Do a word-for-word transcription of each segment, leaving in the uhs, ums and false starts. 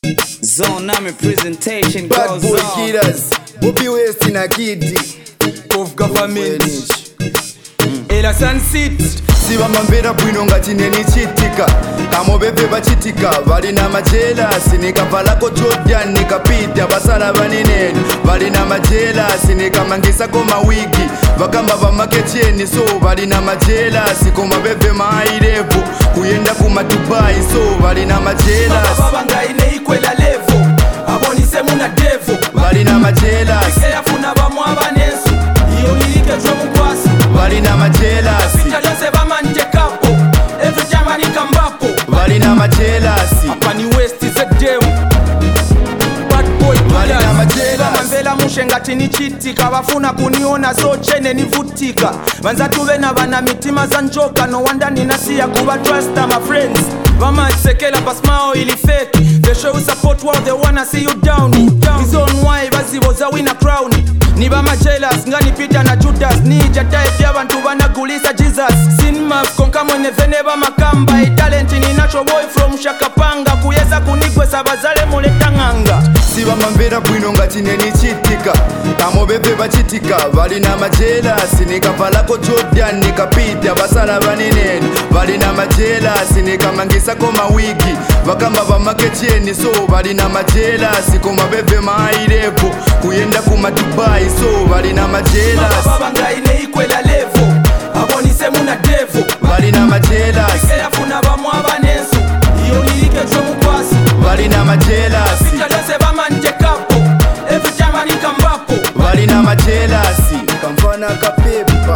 Zone army presentation Bad goes boy on. killers, Bobby West in a kitty of government Ela Sunset siva mambera bwino ngati neni chitika kamobebe bachitika balina majelasi nikavalako Jordan nikapita basala baneneni balina majelasi nikamangisako mawigi bakamba bamakecheni so balina majelasi komabebe mairevu kuyenda kuma Dubai so balina majelasi baba ngaine ikwela levo abonise muna devo balina majelasi yafuna bamwe abanensu iyo nilike jwe mukwasi balina majelasi Jose bamanje kapo every time I come back balina majelasi Apani West is a dem Bad boy balina majelasi Mambela mushenga tini chitika bafuna kuniona so chene nivutika banza tuve na bana mitima za njoka no wonder ninasiya kuba trust my friends Vama sekela pasmao ili fake they show support while they wanna see you down his own why baziboza win a crown ni bama jealous ngani Peter na Judas ni jatae bya bantu banagulisa Jesus sin map konka mwene vene bamakamba e talent ni natural boy from Shakapanga kuyeza kunigwe sabazale muletanganga siva mambera bwino ngati neni chitika kamobebe bachitika balina majelasi nikavalako Jordan nikapita basala baneneni balina majelasi nikamangisako mawigi bakamba bamakecheni so balina majelasi komabebe mairevu kuyenda kuma Dubai so balina majelasi baba ngaine ikwela levo abonise muna devo balina majelasi yafuna bamwe abanensu iyo nilike jwe mukwasi balina majelasi Jose bamanje kapo every time I come back balina majelasi kamfana kapepa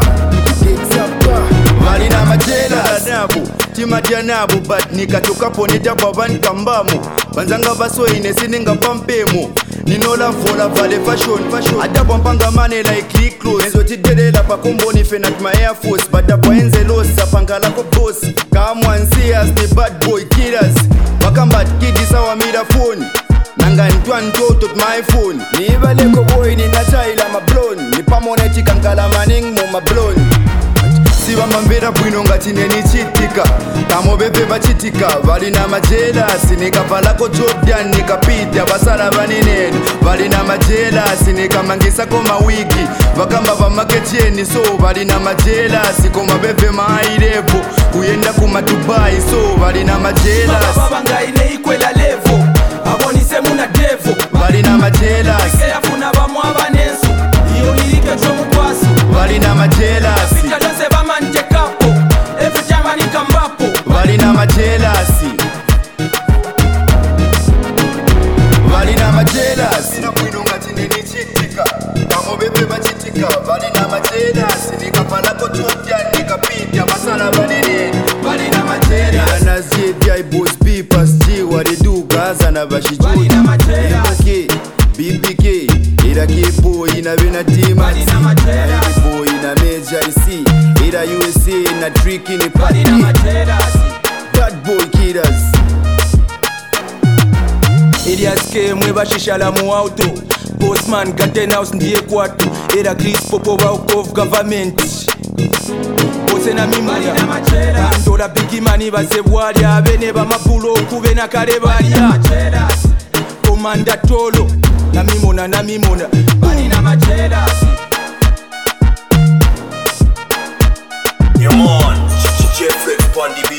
kitsapa balina majelasi nabu timadya nabu but nikatokapo nitagwa bankambamo banzanga basoine sininga pampemo ninola vola vale fashion fashion adabwa mpanga mane like Lee clothes enzo tidelela pakomboni fenat my air force badabwa enzelosa pangalako boss kamwa nsias the bad boy killers bakamba kidisa wa mira phone nanga ntwan toto my phone ni baleko boy ni nachaila mablon ni pamoneti kankala maning mo mablon siva mambera bwino ngati neni chitika kamobebe bachitika balina majelasi nikavalako Jordan nikapita basala baneneni balina majelasi nikamangisako mawigi bakamba bamakecheni so balina majelasi komabebe mairevu kuyenda kuma Dubai so balina majelasi baba ngaine ikwela levo abonise muna devo balina majelasi yafuna bamwe abanensu iyo nilike jwe mukwasi balina majelasi Jose bamanje kapo every time I come back balina majelasi balina majelasi bwino ngati neni chitika kamobebe bachitika balina majelasi nikavalako Jordan nikapita basala baneneni balina majelasi anaziebya ibos pipas G what they do gaza na bashijudi balina majelasi B B K ira kipo ina bena tima balina majelasi boy ina major I C ira U S A na trick in the party balina majelasi bad boy killers Elias K mwe bashishala mu auto Postman Garden House ndiye kwatu Era Chris Popo ba of government Bose na mimaya Andola bigi mani basebwali abene bamapulo kube na kale balya Komanda Tolo na mimona na mimona balina majelasi You're on Jeffrey Pondi